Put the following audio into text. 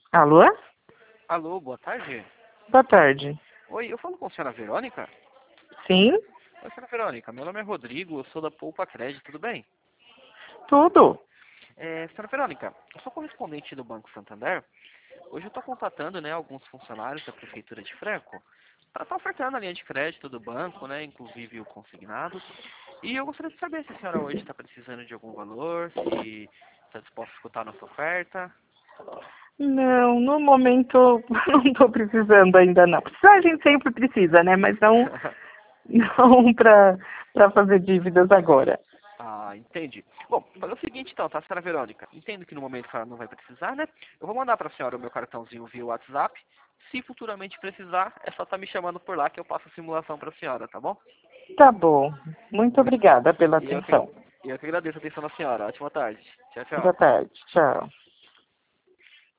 Alô? Alô, boa tarde. Boa tarde. Oi, eu falo com a senhora Verônica? Sim? Oi, senhora Verônica, meu nome é Rodrigo, eu sou da Poupa Crédito, tudo bem? Tudo? Senhora Verônica, eu sou correspondente do Banco Santander. Hoje eu estou contatando, né, alguns funcionários da Prefeitura de Franco para estar ofertando a linha de crédito do banco, né, inclusive o consignado. E eu gostaria de saber se a senhora hoje está precisando de algum valor, se está disposta a escutar a nossa oferta. Não, no momento não estou precisando ainda não. Precisar a gente sempre precisa, né? Mas não, não para fazer dívidas agora. Ah, entendi. Bom, fazer o seguinte então, tá, senhora Verônica? Entendo que no momento a senhora não vai precisar, né? Eu vou mandar pra senhora o meu cartãozinho via WhatsApp. Se futuramente precisar, é só estar me chamando por lá que eu passo a simulação pra senhora, tá bom? Tá bom. Muito Muito. obrigada pela E eu que, atenção. eu que agradeço a atenção da senhora. Ótima tarde. Tchau, Boa tchau. tarde. Tchau.